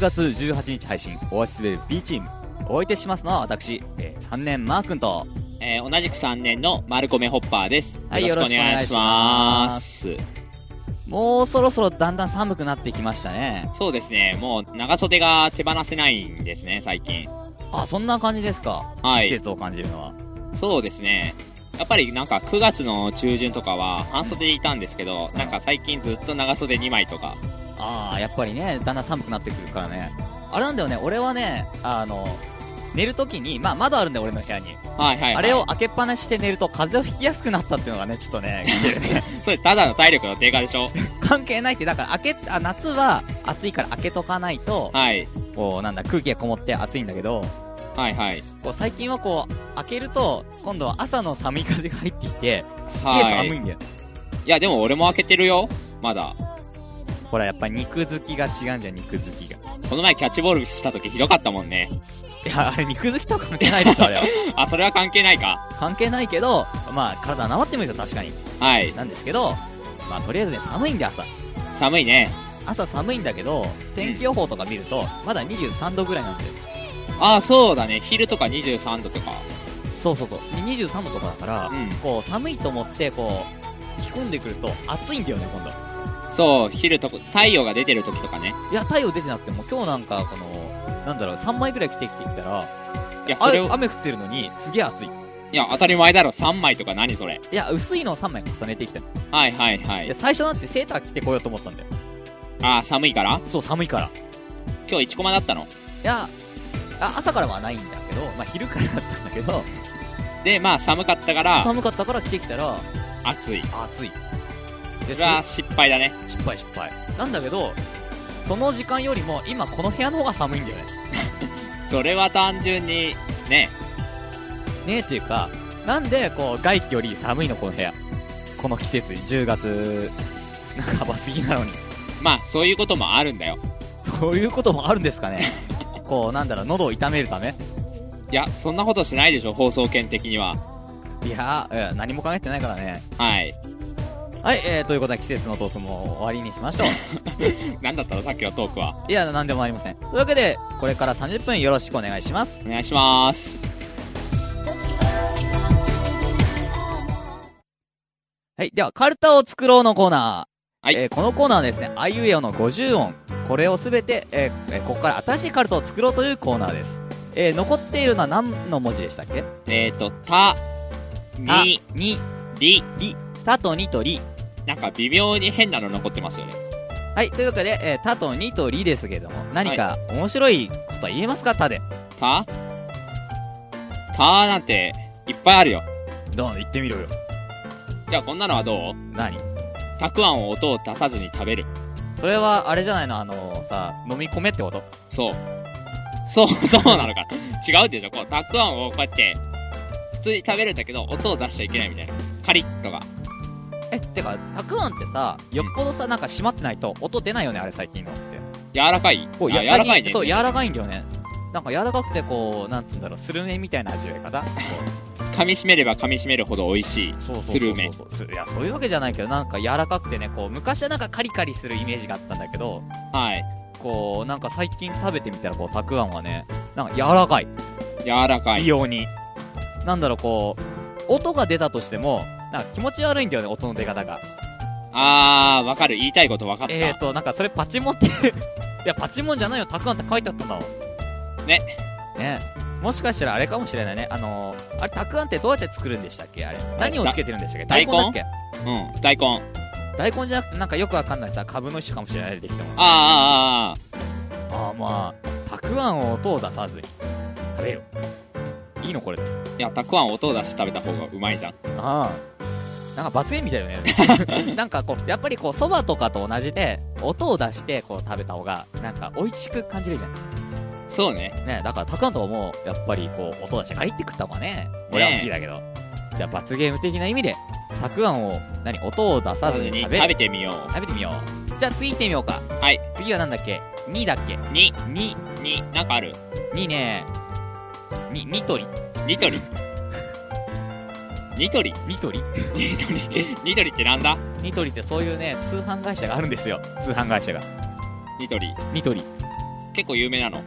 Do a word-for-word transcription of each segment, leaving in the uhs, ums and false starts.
がつじゅうはちにち配信、オアシスウェル B チーム。お相手しますのは私、えー、さんねんマー君と、 えー、同じくさんねんのマルコメホッパーです。 はい、 よろしくお願いします。 もうそろそろだんだん寒くなってきましたね。 そうですね、もう長袖が手放せないんですね、最近。 あ、そんな感じですか。はい。季節を感じるのは。 そうですね。やっぱりなんかくがつの中旬とかは半袖でいたんですけど、なんか最近ずっと長袖にまいとか。 ああ、やっぱりね、だんだん寒くなってくるからね。あれなんだよね、俺はね、あの、寝るときに、まあ窓あるんだよ、俺の部屋に。 はいはいはい。 あれを開けっぱなしして寝ると風邪をひきやすくなったっていうのがね、ちょっとね、聞いてるね。 それただの体力の低下でしょ。 関係ないって、だから開け、あ、夏は暑いから開けとかないと、 はい。 こう、なんだ、空気がこもって暑いんだけど、 はいはい。 こう最近はこう、開けると、今度は朝の寒い風が入ってきて、すげえ寒いんだよ。 いや、でも俺も開けてるよ、まだ。 ほら、やっぱ肉好きが違うんじゃん、肉好きが。 この前キャッチボールした時ひどかったもんね。 いや、あれ肉好きとは関係ないでしょ、あれは。 あ、それは関係ないか。 関係ないけど、まあ、体なまってもいいですよ、確かに。 はい。 なんですけど、まあ、とりあえずね、寒いんで、朝。 寒いね。 朝寒いんだけど、天気予報とか見ると、まだにじゅうさんどぐらいなんだよ。 ああ、そうだね。昼とかにじゅうさんどとか。 そうそうそう。にじゅうさんどとかだから、うん、こう、寒いと思って、こう、着込んでくると、暑いんだよね、今度。 そう、昼とか、太陽が出てる時とかね。 いや、太陽出てなくても、今日なんか、この、なんだろう、さんまいぐらい着てきてきたら、 いや、それ雨降ってるのに、すげえ暑い。 いや、当たり前だろ、さんまいとか何それ。 いや、薄いのをさんまい重ねてきた。 はいはいはい。 いや、最初なんてセーター着てこようと思ったんだよ。 ああ、寒いから？ そう、寒いから。 今日いちコマだったの？ いや、あ、朝からはないんだけど、まあ、昼からだったんだけど。 で、まあ、寒かったから。 寒かったから着てきたら、 暑い。 暑い。 それは失敗だね。 失敗失敗。なんだけど、その時間よりも、今この部屋の方が寒いんだよね。 それは単純に、ね。 ねえっていうか、なんで、こう、外気より寒いの、この部屋。この季節、じゅうがつ、半ば過ぎなのに。 まあ、そういうこともあるんだよ。 そういうこともあるんですかね。こう、なんだろう、喉を痛めるため？ いや、そんなことしないでしょ、放送権的には。 いやー、いや何も考えてないからね。 はい。 はい、えー、ということで季節のトークも終わりにしましょう。 何だったのさっきのトークは。 いや、なんでもありません。というわけで、これからさんじゅっぷんよろしくお願いします。 お願いします。 はい、では、カルタを作ろうのコーナー。 はい。 えー、このコーナーはですね、あいうえおのごじゅうおん。これをすべて、えー、ここから新しいカルタを作ろうというコーナーです。えー、残っているのは何の文字でしたっけ？ えーと、た、に、 に、 り、 り、たとにとり。 なんか微妙に変なの残ってますよね。 はい、というわけで、えー、たとにとりですけども、何か面白いことは言えますか？たで。 たたなんて、いっぱいあるよ。 どう？言ってみろよ。 じゃあこんなのはどう？ 何？ たくあんを音を出さずに食べる。 それは、あれじゃないの？あのー、さ、飲み込めってこと？ そう。そう、そうなのかな。違うでしょ。こう、たくあんをこうやって、普通に食べるんだけど、音を出しちゃいけないみたいな。カリッとか。 え、てか、たくあんってさ、よっぽどさ、なんか閉まってないと、音出ないよね、あれ最近のって。 柔らかい？ こう、 柔らかいね。 そう、柔らかいんだよね。なんか柔らかくて、こう、なんつうんだろう、スルメみたいな味わい方。 噛み締めれば噛み締めるほど美味しい。 そうそうそうそう。 スルメ。 いや、そういうわけじゃないけど、なんか柔らかくてね、こう、昔はなんかカリカリするイメージがあったんだけど、 はい。 こう、なんか最近食べてみたら、こう、たくあんはね、なんか柔らかい。 柔らかい。 異様に。なんだろう、こう、音が出たとしても、なんか気持ち悪いんだよね、音の出方が。 あー、わかる。言いたいことわかった。 えーと、なんかそれパチモンって、いや、パチモンじゃないよ、たくあんって書いてあったんだろ。 ね。 ね。もしかしたらあれかもしれないね。あのー、あれ、たくあんってどうやって作るんでしたっけあれ。何をつけてるんでしたっけ？大根だっけ？ うん、大根。 大根じゃなくて、なんかよくわかんないさ、株の一種かもしれない、出てきても。 あー、あー、あー、あー。 あー、まあ、たくあんを音を出さずに食べる。いいのこれ。いや、たくあん音を出して食べた方がうまいじゃん。 ああ。なんか罰ゲームみたいよね。なんかこう、やっぱりこう、蕎麦とかと同じで、音を出してこう食べた方が、なんか美味しく感じるじゃん。 そうね。 ね、だからたくあんとかも、やっぱりこう、音出してガリって食った方がね、俺は好きだけど。じゃあ罰ゲーム的な意味で、たくあんを、何、音を出さずに食べる。 食べてみよう。 食べてみよう。じゃあ次行ってみようか。 はい。 次はなんだっけ？にだっけ？ に。 に。 に。なんかある？ にね、に、ニトリ。 ニトリ。ニトリニトリニトリニトリってなんだ？ ニトリってそういうね、通販会社があるんですよ。通販会社が。 ニトリ。 ニトリ。 結構有名なの？ うん、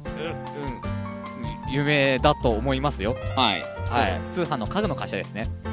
有名だと思いますよ。 はい。 はい。通販の家具の会社ですね。 うん。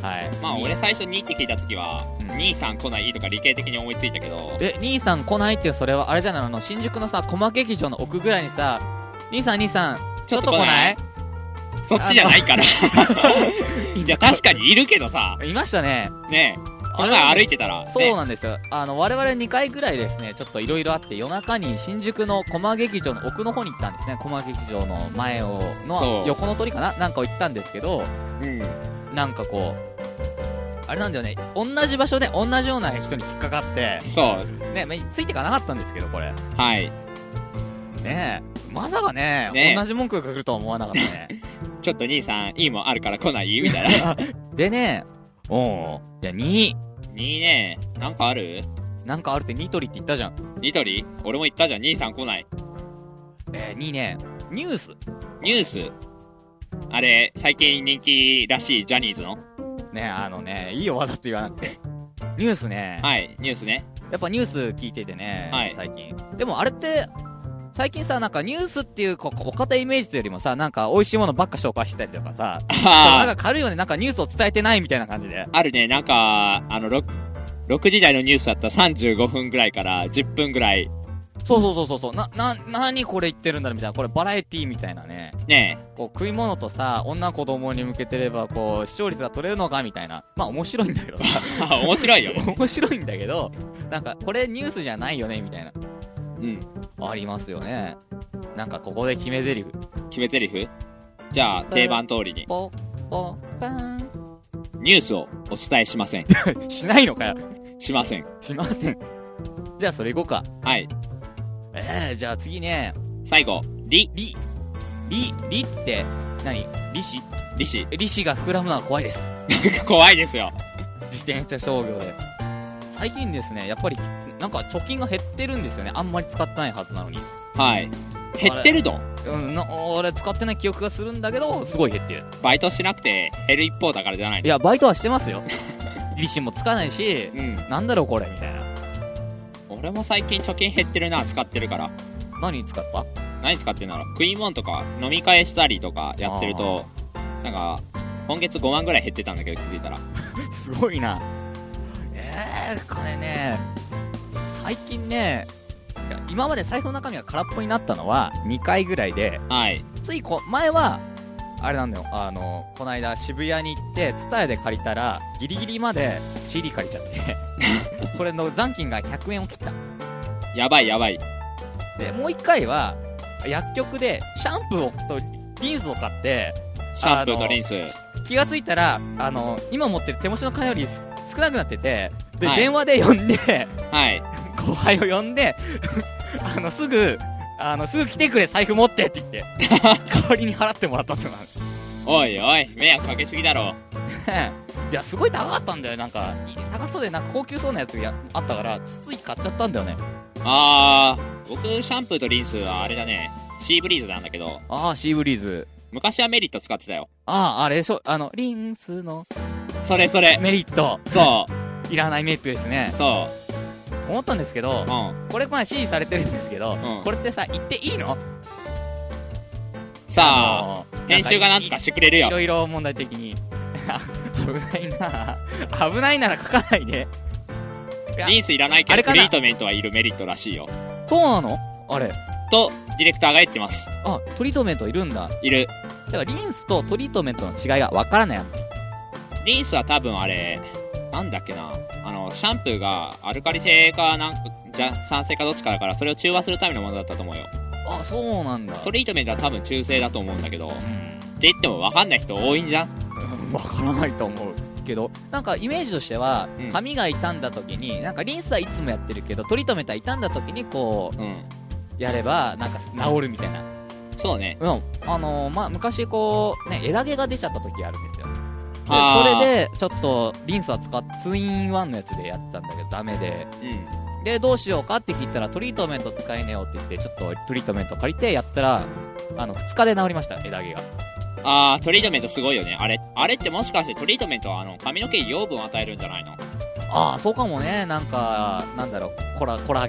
はい。 まあ、俺最初にって聞いたときは、うん、兄さん来ないとか理系的に思いついたけど。 え、兄さん来ないっていう、それはあれじゃないあの、新宿のさ、コマ劇場の奥ぐらいにさ、兄さん兄さん、ちょっと来ない？ そっちじゃないから。いや、確かにいるけどさ。 いましたね。 ねえ。この前歩いてたら、ね。 そうなんですよ。あの、我々にかいぐらいですね、ちょっといろいろあって、夜中に新宿のコマ劇場の奥の方に行ったんですね。コマ劇場の前を、の横の通りかななんかを行ったんですけど、うん。なんかこう、あれなんだよね、同じ場所で同じような人に引っかかって、 そう。 ね、まあ、ついてかなかったんですけど、これ。 はい。 ねえ、まさかね、ね同じ文句が来るとは思わなかったね。 ちょっと兄さん、いいもんあるから来ないみたいな。 でね、おう、いや、に、 にね、なんかある？ なんかあるってニトリって言ったじゃん。 ニトリ？俺も言ったじゃん、兄さん来ない。 えー、にね、ニュース。 ニュース？あれ、最近人気らしいジャニーズの？ ね、あのね、いいよ、わざと言わなくて。ニュースね。 はい、ニュースね。 やっぱニュース聞いててね、 はい、 最近。でもあれって、最近さ、なんかニュースっていうこお堅いイメージというよりもさ、なんか美味しいものばっか紹介してたりとかさ、なんか軽いよね、なんかニュースを伝えてないみたいな感じで。 あるね、なんか、あの、ろく、ろくじ台のニュースだったらさんじゅうごふんぐらいからじゅっぷんぐらい。 そうそうそうそう、な、な、なにこれ言ってるんだろみたいな、これバラエティーみたいなね。 ねえ。こう食い物とさ、女子供に向けてれば、こう、視聴率が取れるのかみたいな。まあ面白いんだけどさ。 面白いよね。 面白いんだけど、なんか、これニュースじゃないよねみたいな。 うん。 ありますよね。なんかここで決め台詞。 決め台詞？じゃあ、定番通りに。 ポポパン。 ニュースをお伝えしません。 しないのかよ。 しません。 しません。じゃあそれいこうか。 はい。 えー、じゃあ次ね。 最後、り。 り。り、りって、何？利子？ 利子。 利子が膨らむのは怖いです。 怖いですよ。 自転車商業で。最近ですね、やっぱり、なんか貯金が減ってるんですよね。あんまり使ってないはずなのに。 はい。減ってるの？ うん、な俺使ってない記憶がするんだけど、すごい減ってる。 バイトしなくて減る一方だからじゃないの？ いや、バイトはしてますよ。利子もつかないし、 うん、 なんだろうこれみたいな。 俺も最近貯金減ってるな、使ってるから。 何使った？ 何使ってんだろう。食い物とか飲み会したりとかやってると、なんか今月ごまんぐらい減ってたんだけど、気づいたら。 すごいな。えー、これね、最近ね、今まで財布の中身が空っぽになったのはにかいぐらいで、 はい。 ついこ前はあれなんだよ、あのこの間渋谷に行ってツタヤで借りたらギリギリまで シーディー 借りちゃってこれの残金がひゃくえんを切った。 やばいやばい。 でもういっかいは薬局でシャンプーをとリンスを買って、 シャンプーとリンス気がついたらあの今持ってる手持ちの金より少なくなってて、で、はい、電話で呼んで、 はい、 後輩を呼んであのすぐあのすぐ来てくれ財布持ってって言って代わりに払ってもらったってのがある。 おいおい迷惑かけすぎだろ。 いやすごい高かったんだよ。なんか高そうでなんか高級そうなやつがあったからつい買っちゃったんだよね。 あー、僕シャンプーとリンスはあれだね、シーブリーズなんだけど。 あー、シーブリーズ。 昔はメリット使ってたよ。 あー、あれでしょ、あのリンスのそれそれメリット。 そういらないメリットですね。 そう思ったんですけど、うん、これまあ支持されてるんですけど、うん、これってさ言っていいの？ さあ、編集がなんとかしてくれるよ。 いろいろ問題的に危ないな。危ないなら書かないで。 リンスいらないけどトリートメントはいるメリットらしいよ。 そうなの？あれとディレクターが言ってます。 あ、トリートメントいるんだ。 いる。 だからリンスとトリートメントの違いが分からない。 リンスは多分あれなんだっけな、あのシャンプーがアルカリ性かなんかじゃ酸性かどっちかだから、それを中和するためのものだったと思うよ。 あ、そうなんだ。 トリートメントは多分中性だと思うんだけど、うん、って言っても分かんない人多いんじゃん。 分からないと思うけど、なんかイメージとしては、うん、髪が傷んだ時になんかリンスはいつもやってるけどトリートメントは傷んだ時にこう、うん、やればなんか治るみたいな。 そうね。 うん。あのー、まあ昔こうね枝毛が出ちゃった時あるんですよ。でそれでちょっとリンスは使っツインワンのやつでやったんだけどダメで、うん、でどうしようかって聞いたらトリートメント使いねよって言ってちょっとトリートメント借りてやったらあのふつかで治りました。枝毛が。 あー、トリートメントすごいよね。あれあれってもしかしてトリートメントはあの髪の毛に養分を与えるんじゃないの？ ああ、そうかもね。なんかなんだろうコラコラーゲンとか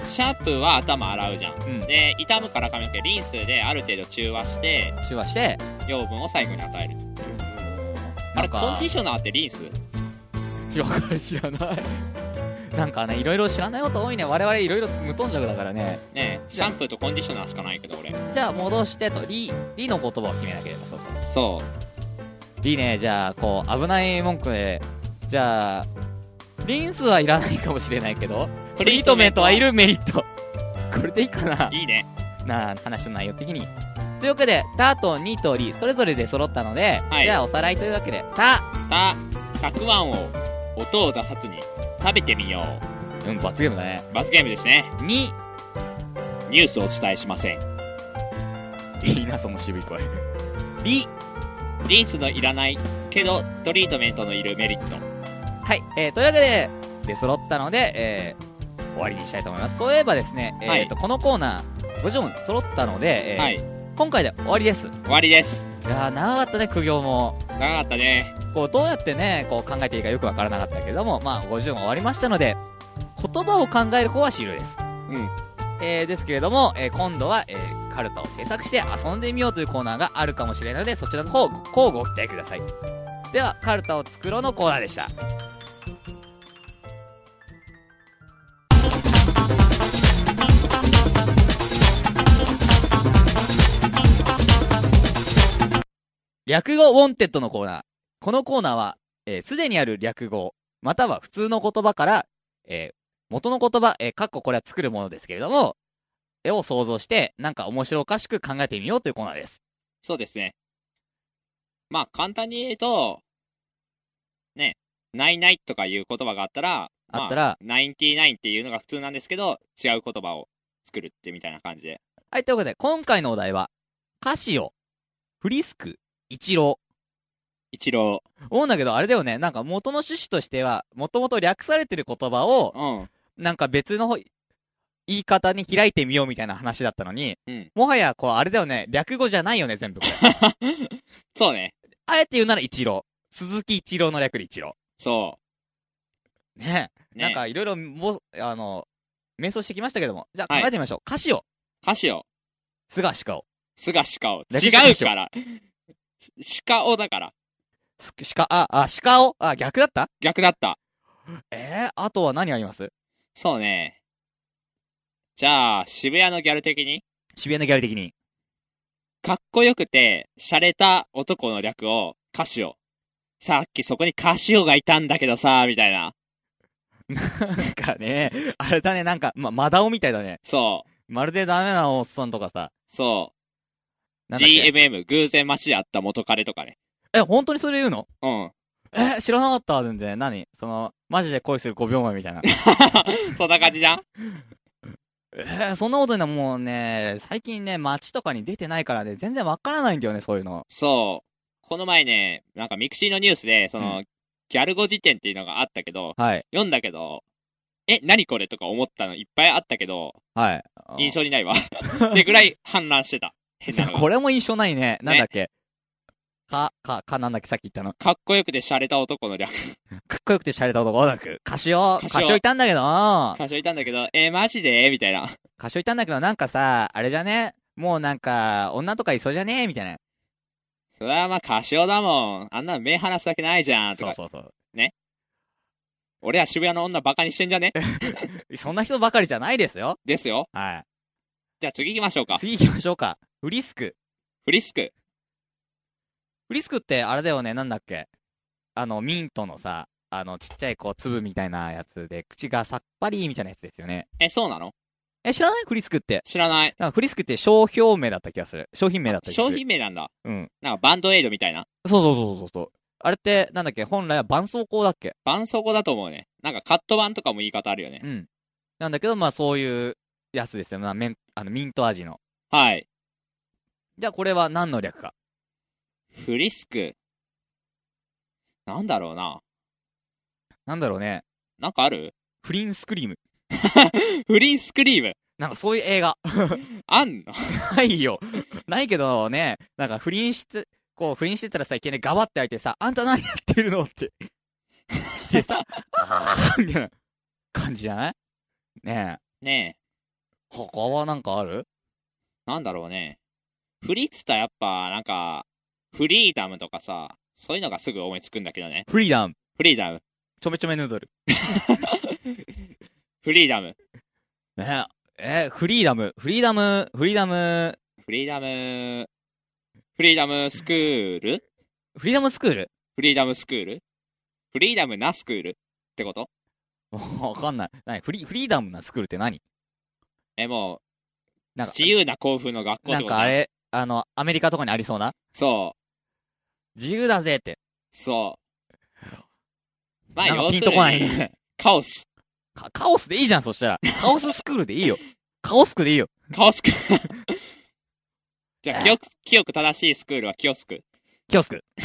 シャンプーは頭洗うじゃん。 うん。 で、傷むから髪の毛、リンスである程度中和して、 中和して、 養分を最後に与えると。あれ、コンディショナーってリンス？ 知らない、知らない。なんかね、いろいろ知らないこと多いね。我々いろいろ無頓着だからね。 ねえ、シャンプーとコンディショナーしかないけど、俺。 じゃあ、戻してと、リ、リの言葉を決めなければ、そうそう。そう。 リね、じゃあ、こう、危ない文句で、じゃあ、リンスはいらないかもしれないけど、トリートメントはいるメリット。これでいいかな。 いいね。 なあ、話の内容的に。というわけで、タとニとリ、それぞれで揃ったので、はい、じゃあおさらいというわけで、タ。 タ、たくあんを音を出さずに食べてみよう。うん、罰ゲームだね。 罰ゲームですね。 に、 ニュースをお伝えしません。 いいな、その渋い声。リ、 リンスのいらないけど、トリートメントのいるメリット。 はい、えー、というわけで、で、揃ったので、えー、終わりにしたいと思います。そういえばですね、えーと、はい、このコーナー、ごじゅう問揃ったので、えーはい、今回で終わりです。 終わりです。 いやー、長かったね、苦行も。 長かったね。 こう、どうやってね、こう考えていいかよくわからなかったけれども、まあ、ごじゅう問終わりましたので、言葉を考える方はシールです。 うん。 えー、ですけれども、えー、今度は、えー、カルタを制作して遊んでみようというコーナーがあるかもしれないので、そちらの方、こうご期待ください。では、カルタを作ろうのコーナーでした。略語ウォンテッドのコーナー。このコーナーは、えー、すでにある略語、または普通の言葉から、えー、元の言葉、えー、かっここれは作るものですけれども、絵を想像して、なんか面白おかしく考えてみようというコーナーです。 そうですね。まあ、簡単に言うと、ね、ないないとかいう言葉があったら、 あったら、まあ、 ナインティナインっていうのが普通なんですけど、違う言葉を作るってみたいな感じで。 はい、ということで、今回のお題は、カシオ、フリスク、イチロー。 イチロー。思うんだけど、あれだよね、なんか元の趣旨としては、もともと略されてる言葉を、 うん、 なんか別の言い方に開いてみようみたいな話だったのに、 うん、 もはや、こう、あれだよね、略語じゃないよね、全部これ。 そうね。 あえて言うならイチロー。鈴木イチローの略でイチロー。そう。 ねえ。ねなんかいろいろ、も、あの、瞑想してきましたけども。じゃあ考えてみましょう。はい、カシオ。 カシオ。 菅シカオ。 菅シカオ。違うから。シカオだから。 シカ、あ、あ、シカオあ、逆だった逆だった。 えー、あとは何あります？ そうね。じゃあ、渋谷のギャル的に渋谷のギャル的に。 かっこよくて、洒落た男の略を、カシオ。さっきそこにカシオがいたんだけどさ、みたいな。 なんかね、あれだね、なんか、ま、マダオみたいだね。 そう。 まるでダメなおっさんとかさ。 そう。ジーエムエム、偶然街で会った元彼とかね。 え、本当にそれ言うの？ うん。 え、知らなかった、全然。何その、マジで恋するごびょうまえみたいな。 そんな感じじゃん？ えー、そんなことにはもうね、最近ね、街とかに出てないからね、全然わからないんだよね、そういうの。 そう。この前ね、なんかミクシーのニュースで、その、うん、ギャル語辞典っていうのがあったけど、 はい。 読んだけど、え、何これとか思ったのいっぱいあったけど、 はい。 印象にないわ。ってぐらい反乱してた。 変なのが。これも印象ないね。なんだっけ、ね、か、か、か、なんだっけさっき言ったの。 かっこよくて洒落た男の略。 かっこよくて洒落た男の略。カシオ、カシオいたんだけどカシオいたんだけど、えー、マジでみたいな。 カシオいたんだけど、なんかさ、あれじゃねもうなんか、女とかいそうじゃねみたいな。 それはまあカシオだもん。あんなの目離すわけないじゃん。とかそうそうそう。 ね。俺は渋谷の女バカにしてんじゃねそんな人ばかりじゃないですよ。 ですよ。 はい。 じゃあ次行きましょうか。 次行きましょうか。フリスク。 フリスク。 フリスクってあれだよね、なんだっけあの、ミントのさ、あの、ちっちゃいこう、粒みたいなやつで、口がさっぱりみたいなやつですよね。 え、そうなの？ え、知らないフリスクって。 知らない。 なんかフリスクって商標名だった気がする。商品名だった気がする。 商品名なんだ。 うん。 なんかバンドエイドみたいな。 そうそうそうそうそう。あれって、なんだっけ本来は絆創膏だっけ？ 絆創膏だと思うね。なんかカット版とかも言い方あるよね。 うん。なんだけど、まあそういうやつですよ。まあ、メンあのミント味の。 はい。 じゃあこれは何の略か？ フリスク。なんだろうな。 なんだろうね。 なんかある？ フリンスクリーム。 フリンスクリーム。 なんかそういう映画。 あんの？ ないよ。ないけどね、なんか不倫して、こう不倫してたらさ、いきなりガバって開いてさ、あんた何やってるのって。してさ、あーみたいな感じじゃない？ねえ。ね他はなんかある？ なんだろうね。フリーっつったらやっぱ、なんか、フリーダムとかさ、そういうのがすぐ思いつくんだけどね。 フリーダム。 フリーダム。 ちょめちょめヌードル。 フリーダム。 ねえ、フリーダム。フリーダム、フリーダム、 フリーダム、フリーダムスクールフリーダムスクール？ フリーダムスクールフリーダムなスクールってこと？ わかんない。何フリー、フリーダムなスクールって何？ え、もう、 なんか、 自由な興奮の学校ってなことだんかあれ、あの、アメリカとかにありそうなそう。 自由だぜって。 そう。まあ、 なんか要するピンとこないに、 ね。 カオス。 カカオスでいいじゃん、そしたら。カオススクールでいいよ。カオスクでいいよ。 カオスク。じゃあ、清く、清く正しいスクールはキオスク。 キオスク。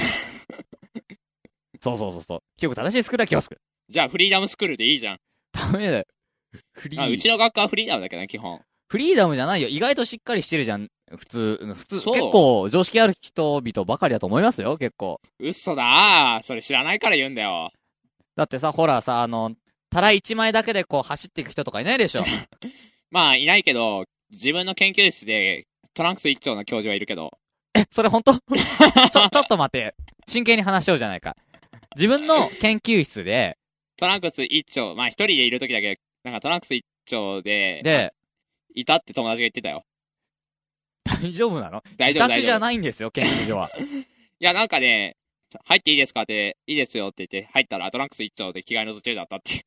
そうそうそうそう。記憶正しいスクールはキオスク。 じゃあ、フリーダムスクールでいいじゃん。 ダメだよ。フリー。 あ、うちの学科はフリーダムだけどね、基本。 フリーダムじゃないよ。意外としっかりしてるじゃん。普通、普通、 そう結構常識ある人々ばかりだと思いますよ、結構。 嘘だー。それ知らないから言うんだよ。 だってさ、ほらさ、あの、たら一枚だけでこう走っていく人とかいないでしょ。 まあ、いないけど、自分の研究室でトランクス一丁の教授はいるけど。 え、それ本当ちょ、ちょっと待って。真剣に話しようじゃないか。自分の研究室で、 トランクス一丁、まあ一人でいる時だけ、なんかトランクス一丁で、 で、 いたって友達が言ってたよ。 大丈夫なの？ 大丈夫、大丈夫。 自宅じゃないんですよ、研究所は。 いや、なんかね、入っていいですかって、いいですよって言って、入ったらトランクス一丁で着替えの途中だったっていう。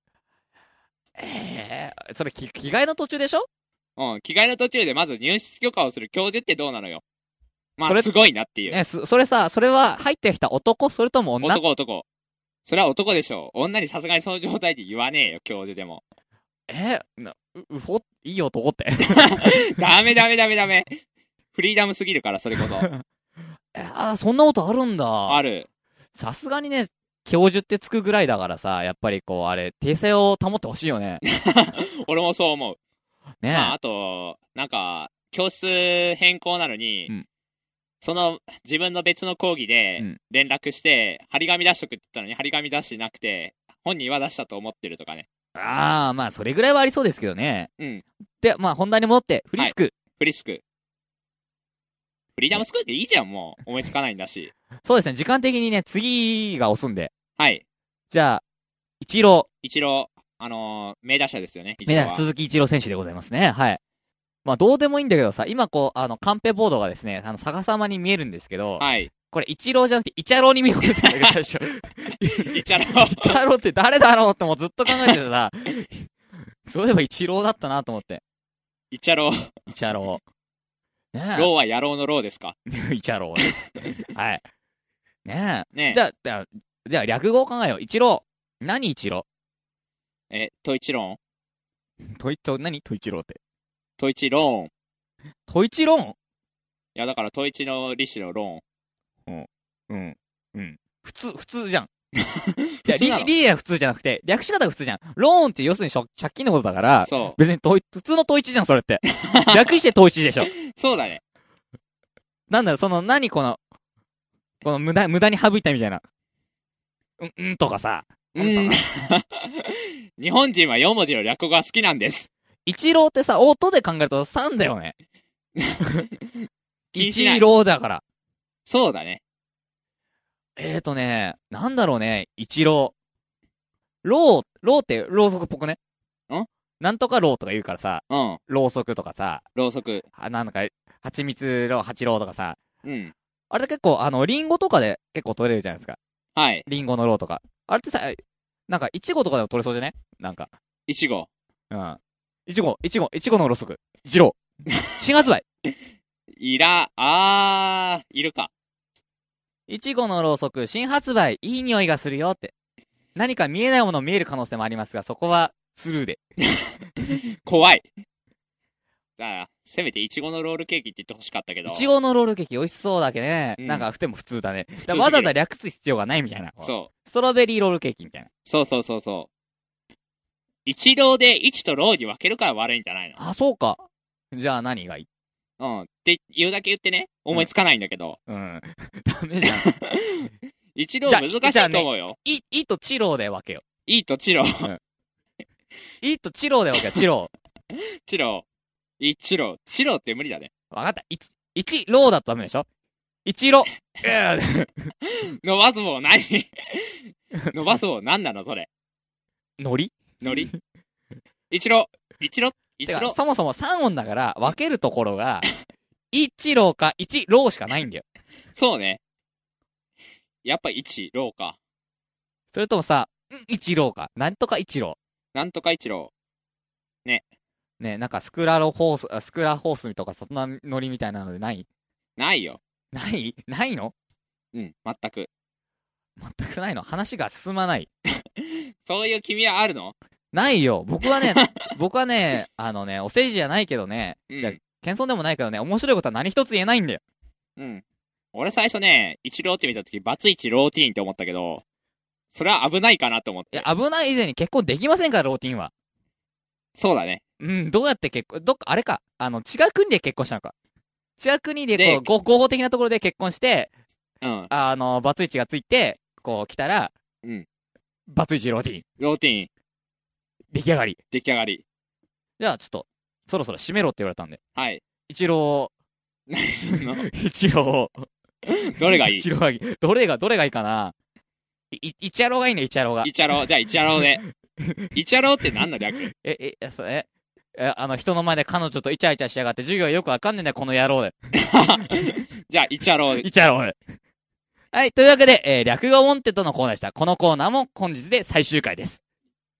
ええー、それ着替えの途中でしょ？ うん、着替えの途中でまず入室許可をする教授ってどうなのよ。まあ、すごいなっていう。 ね、そ、それさ、それは入ってきた男？それとも女？ 男、男。それは男でしょう。女にさすがにその状態で言わねえよ、教授でも。 えな、う、うほ、いい男って。 ダメダメダメダメ。フリーダムすぎるから、それこそ。 えあ、そんなことあるんだ。 ある。 さすがにね、教授ってつくぐらいだからさ、やっぱりこう、あれ、訂正を保ってほしいよね。 俺もそう思う。 ねえ。 まあ、あと、なんか、教室変更なのに、うん、その自分の別の講義で連絡して、うん、張り紙出しとくって言ったのに張り紙出してなくて、本人は出したと思ってるとかね。 ああ、まあ、それぐらいはありそうですけどね。 うん。 で、まあ、本題に戻って、フリスク。はい、 フリスク。フリーダムスクールっていいじゃん、もう。思いつかないんだし。 そうですね、時間的にね、次が押すんで。 はい。 じゃあ、イチロー。 イチロー、あのー、名打者ですよね。 名打者、鈴木イチロー選手でございますね。はい。まあ、どうでもいいんだけどさ、今こう、あの、カンペボードがですね、あの、逆さまに見えるんですけど、 はい。 これ、イチローじゃなくて、イチャローに見えるんだけど、最初。 イチャロー。 イチャローって誰だろうってもうずっと考えててさ、そういえばイチローだったなと思って。 イチャロー。 イチャロー。 ねえ。ローは野郎のローですか？ イチャローです。はい。ねえ。 ねえ。 じゃあ、じゃあ、じゃあ略語を考えよう。イチロー。何イチロー？え、トイチローン？トイ、と、何トイチローって。 トイチローン。 トイチローン？いや、だからトイチの利子のローン。うん。うん。うん。普通、普通じゃん。いや、利子、利子は普通じゃなくて、略し方が普通じゃん。ローンって要するに借金のことだから、 そう。 別にトイ、普通のトイチじゃん、それって。略してトイチでしょ。 そうだね。 なんだろ、その、何この、この無駄、無駄に省いたみたいな。うん、うんとかさ。 うん。日本人はよん文字の略語が好きなんです。 イチローってさ、音で考えるとさんだよね。イチローだから。 そうだね。 えーとね、なんだろうね、イチロー。ロー、ローってろうそくっぽくね。 んなんとかローとか言うからさ。 うん。 ろうそくとかさ。 ろうそく。 あ、なんだか、蜂蜜ロー、蜂ローとかさ。 うん。 あれ結構、あの、リンゴとかで結構取れるじゃないですか。 はい。 リンゴのローとか。あれってさ、なんか、イチゴとかでも取れそうじゃね？なんか。 イチゴ。 うん。イチゴ、イチゴ、イチゴのろうそく。イチロー。新発売。 いら、あー、いるか。 いちごのろうそく、新発売、いい匂いがするよって。何か見えないもの見える可能性もありますが、そこは、スルーで。 怖い。だから、せめていちごのロールケーキって言ってほしかったけど。 いちごのロールケーキ美味しそうだけどね。うん、なんか、ふても普通だね。だわざわざ略す必要がないみたいな。 そう。 ストロベリーロールケーキみたいな。 そうそうそうそう。一郎でいちとローに分けるから悪いんじゃないの？ あ、そうか。じゃあ何がいい？ うん。って言うだけ言ってね、思いつかないんだけど。 うん。うん、ダメじゃん。 一郎難しいと思うよ。 ね、い、いとチローで分けよ。 いいとチロー。 うん、いとチローで分けよ、チロー。チロ一郎。一郎って無理だね。 わかった。一、一郎だとダメでしょ？一郎。 伸ばす棒何伸ばす棒何なのそれ。 のりのり一郎。一郎。一郎。 そもそもさん音だから分けるところが、一郎か一郎しかないんだよ。 そうね。やっぱ一郎か。 それともさ、一郎か。なんとか一郎。 なんとか一郎。ね。 ね、なんかスクラロホース、スクラホースとかそんなノリみたいなのでないないよ。 ないないの？ うん、全く。 全くないの？話が進まない。 そういう君はあるの？ ないよ。僕はね、僕はね、あのね、お世辞じゃないけどね、 うん、 じゃ謙遜でもないけどね、面白いことは何一つ言えないんだよ。 うん。俺最初ね、一郎って見たとき、バツイチローティーンって思ったけど、それは危ないかなと思って。 いや、危ない以前に結婚できませんから、ローティンは。 そうだね。 うん、どうやって結婚、どっか、あれか、あの、違う国で結婚したのか。違う国で、こう、合合法的なところで結婚して、 うん。 あの、バツイチがついて、こう来たら、 うん。 バツイチローティン。 ローティーン。 出来上がり。 出来上がり。 じゃあ、ちょっと、そろそろ締めろって言われたんで。 はい。 一郎。 何すんの？ 一郎。 どれがいい？ 一郎がいい。どれが、どれがいいかな？い、一郎がいいね、一郎が。 一郎。じゃあ一郎で。一郎って何の略？ え、え、それ、え、あの、人の前で彼女とイチャイチャしやがって授業よくわかんねえんだよ、この野郎で。 じゃあ、一郎で。 一郎で。はい、というわけで、えー、略語ウォンテッドのコーナーでした。このコーナーも本日で最終回です。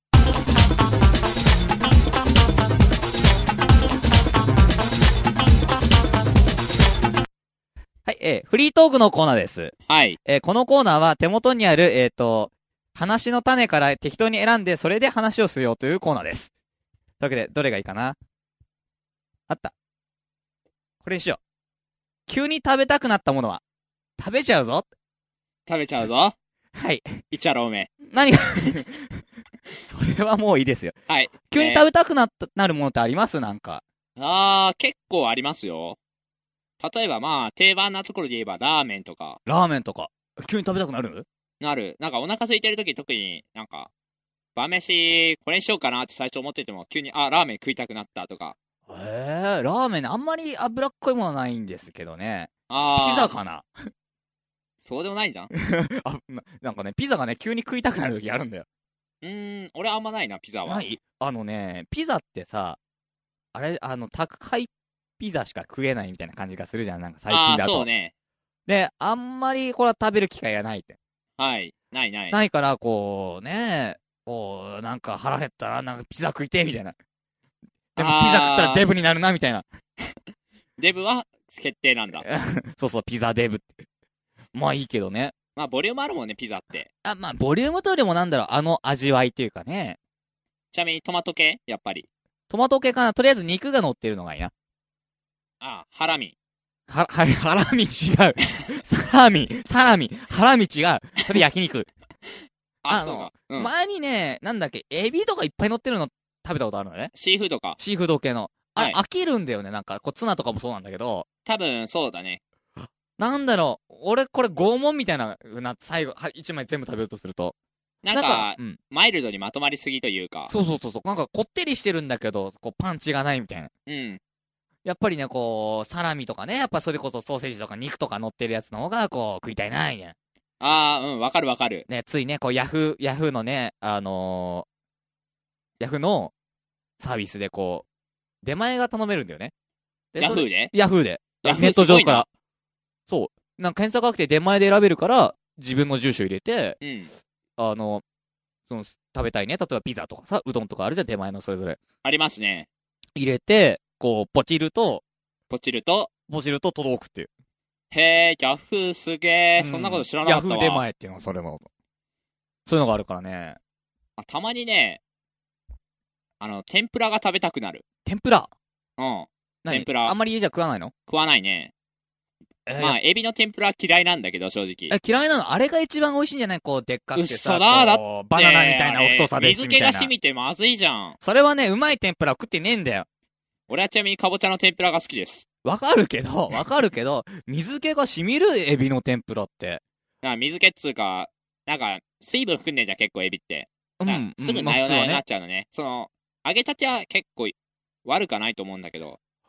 はい、えー、フリートークのコーナーです。 はい。 えー、このコーナーは手元にある、えっと、話の種から適当に選んで、それで話をしようというコーナーです。というわけで、どれがいいかな？あった。これにしよう。急に食べたくなったものは、食べちゃうぞ。 食べちゃうぞ。 はい。 イチャローめ。 何がそれはもういいですよ。 はい。 急に食べたくなった、なるものってあります？なんか。 あー、結構ありますよ。例えばまあ、定番なところで言えばラーメンとか。 ラーメンとか。急に食べたくなる？ なる。なんかお腹空いてるとき特になんか、晩飯これにしようかなって最初思ってても、急に、あ、ラーメン食いたくなったとか。 へえ、ラーメンね、あんまり脂っこいものはないんですけどね。 あー。 ピザかな？ そうでもないじゃん。 あな、なんかね、ピザがね、急に食いたくなるときあるんだよ。 うーん、俺あんまないな、ピザは。 ないあのね、ピザってさ、あれ、あの、宅配ピザしか食えないみたいな感じがするじゃん、なんか最近だと。 あー、そうね。 で、あんまりこれは食べる機会がないって。 はい。ないない。 ないから、こう、ね、こう、なんか腹減ったら、なんかピザ食いて、みたいな。でもピザ食ったらデブになるな、みたいな。 デブは決定なんだ。 そうそう、ピザデブって。まあいいけどね。 まあ、ボリュームあるもんね、ピザって。 あ、まあ、ボリュームとよりもなんだろう、あの味わいっていうかね。 ちなみにトマト系やっぱり。 トマト系かな？とりあえず肉が乗ってるのがいいな。 ああ、ハラミ。 は、は、ハラミ違う。サラミ、サラミ、ハラミ違う。それ焼肉。 あ、 あの、 そうか。うん、 前にね、なんだっけ、エビとかいっぱい乗ってるの食べたことあるのね。 シーフードか。 シーフード系の。あれ、 はい、 飽きるんだよね。なんか、こう、ツナとかもそうなんだけど。 多分、そうだね。 なんだろう、俺これ拷問みたいな、な、最後、は、一枚全部食べようとすると。 なんか、 なんかうん、 マイルドにまとまりすぎというか。 そうそうそうそう。なんか、こってりしてるんだけど、こう、パンチがないみたいな。 うん。 やっぱりね、こう、サラミとかね、やっぱそれこそソーセージとか肉とか乗ってるやつの方が、こう、食いたいな、みたいな。 ああ、うん、わかるわかる。 ね、ついね、こう、ヤフー、ヤフーのね、あのー、ヤフーのサービスでこう、出前が頼めるんだよね。 ヤフーでヤフーで。 ヤフーネット上から。そう。なんか検索が来て出前で選べるから、自分の住所入れて、 うん。 あの、その、食べたいね。例えばピザとかさ、うどんとかあるじゃん、出前のそれぞれ。 ありますね。 入れて、こう、ポチると、 ポチると、 ポチると届くっていう。 へー、ヤフーすげー、うん、そんなこと知らなかったわ。 ヤフー出前っていうのはそれも。そういうのがあるからね。 あ、たまにね、あの、天ぷらが食べたくなる。 天ぷらうん。天ぷら。 あんまり家じゃ食わないの？ 食わないね。えー、まあ、エビの天ぷらは嫌いなんだけど、正直。 え、嫌いなの？あれが一番美味しいんじゃない？こう、でっかくてさ。 嘘だ、だって。 バナナみたいな太さですみたいな。 水気が染みてまずいじゃん。 それはね、うまい天ぷら食ってねえんだよ。 俺はちなみにかぼちゃの天ぷらが好きです。 わかるけど、わかるけど、水気が染みるエビの天ぷらって。 な水気っつうか、なんか、水分含んでんじゃん、結構エビって。うん。すぐなよなよになっちゃうのね。まあ、ねその、揚げたては結構悪くはないと思うんだけど。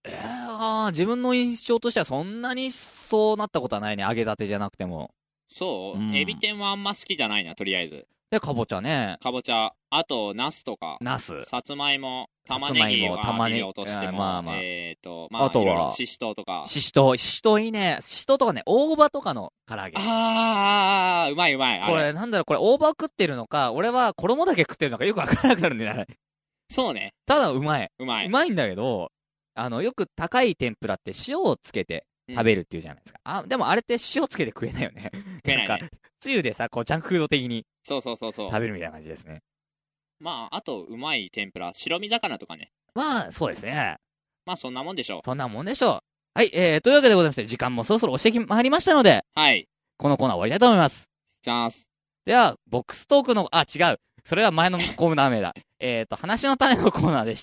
えー、自分の印象としてはそんなにそうなったことはないね。揚げたてじゃなくても。 そう、うん、エビ天はあんま好きじゃないな、とりあえず。 で、かぼちゃね。 かぼちゃ。あと、ナスとか。 ナス。 さつまいも。玉ねぎは切り落としても。まあまあ、えっ、ー、と、まあ、あとは、ししとうとか。 ししとう。ししとういいね。ししとうとかね、大葉とかの唐揚げ。 あー、うまいうまい。 これ、なんだろう、これ大葉食ってるのか、俺は衣だけ食ってるのかよくわからなくなるんだよね。 そうね。 ただ、うまい。 うまい。 うまいんだけど、あの、よく高い天ぷらって塩をつけて食べるっていうじゃないですか。うん、あ、でもあれって塩つけて食えないよね。 食えない、ね。 なんか、つゆでさ、こう、ジャンクフード的に。 そうそうそうそう。 食べるみたいな感じですね。 まあ、あと、うまい天ぷら。白身魚とかね。 まあ、そうですね。 まあ、そんなもんでしょう。 そんなもんでしょう。はい、えー、というわけでございまして、時間もそろそろ押してまいりましたので、 はい。 このコーナー終わりたいと思います。 じゃあす。 では、ボックストークの、あ、違う。それは前のコーナー名だ。えっと、話の種のコーナーでした。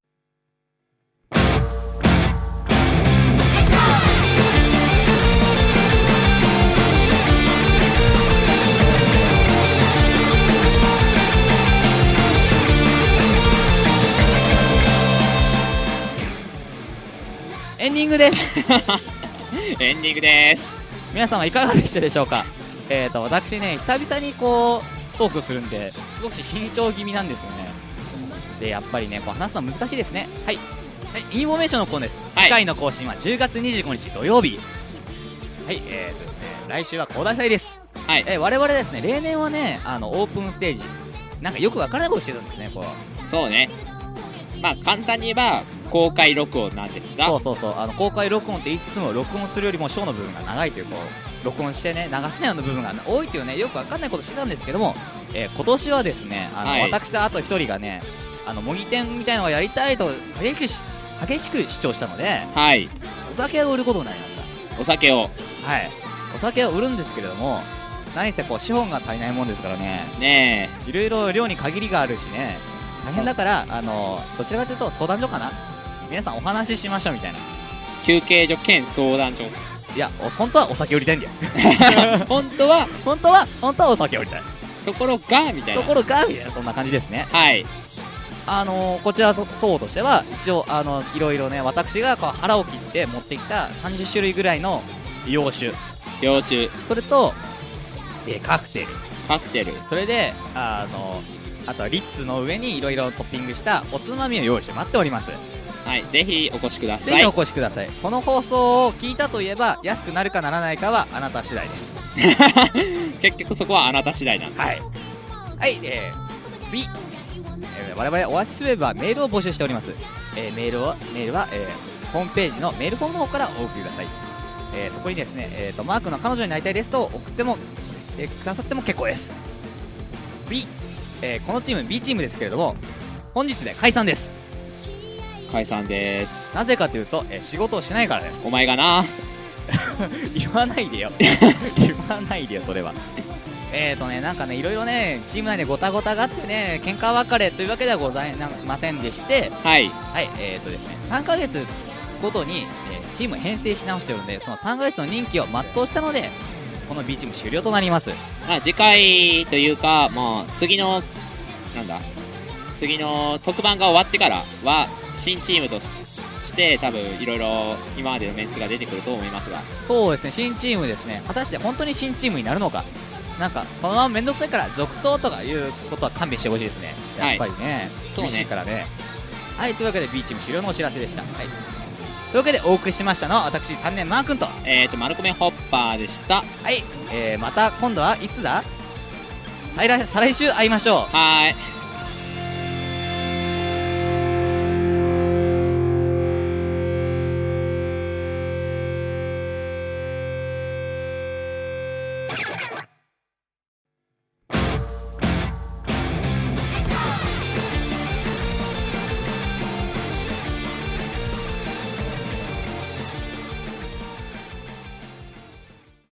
エンディングですエンディングです。 皆様いかがでしたでしょうか。えーと私ね、久々にこうトークするんで少し慎重気味なんですよね。でやっぱりね、こう話すのは難しいですね。はい、はい、インフォメーションのコーナーです、はい、次回の更新はじゅうがつにじゅうごにち土曜日。はい、えーとですね、来週は高台祭です。はい、えー、我々ですね、例年はね、あのオープンステージなんかよくわからないことしてたんですね。こうそうね、まあ簡単に言えば公開録音なんですが、 そうそうそう、あの公開録音って言いつつも録音するよりもショーの部分が長いという、こう録音してね流せないような部分が多いというね、よくわかんないことしてたんですけども、えー、今年はですね、あの、はい、私とあと一人がね、あの模擬店みたいなのをやりたいと激しく激しく主張したので、 はい、 お酒を売ることになりました。 お酒を、 はい、お酒を売るんですけれども、何せこう資本が足りないもんですからね、 ねえいろいろ量に限りがあるしね、大変だから、あのどちらかというと相談所かな、皆さんお話ししましょうみたいな。 休憩所兼相談所。 いや、本当はお酒売りたいんだよ本当は本当は本当はお酒売りたいところがみたいなところがみたいな、そんな感じですね。 はい、 あのー、こちらと党としては一応あのいろいろね、私がこう腹を切って持ってきたさんじゅっしゅるいぐらいの洋酒洋酒それと、えー、カクテルカクテルそれであのあとはリッツの上にいろいろトッピングしたおつまみを用意して待っております。 はい、ぜひお越しください。 ぜひお越しください。この放送を聞いたといえば安くなるかならないかはあなた次第です結局そこはあなた次第なんだ。 はい、はい、えー、次、えー、我々オアシスウェブはメールを募集しております。えー、メールはメールは、えー、ホームページのメールフォームの方からお送りください。えー、そこにですね、えーと、マークの彼女になりたいですと送っても、えー、くださっても結構です。次、えー、このチーム B チームですけれども本日で解散です。 解散です。 なぜかというと、えー、仕事をしないからです。 お前がな言わないでよ言わないでよそれは。えーとねなんかねいろいろねチーム内でごたごたがあってね、喧嘩別れというわけではございませんでして、 はいはい、えーとですねさんかげつごとに、えー、チームを編成し直しておるので、そのさんかげつの任期を全うしたのでこの B チーム終了となります。 まあ次回というか、もう次のなんだ次の特番が終わってからは新チームとして多分いろいろ今までのメンツが出てくると思いますが、 そうですね、新チームですね。果たして本当に新チームになるのか、なんかこのままめんどくさいから続投とかいうことは勘弁してほしいですね。やっぱりね、はい、厳しいからね。はい、というわけで B チーム終了のお知らせでした。はい、というわけでお送りしましたのは私さんねんマー君とえーと丸米ホッパーでした。 はい、えー、また今度はいつだ再来再来週会いましょう。 はーい。 you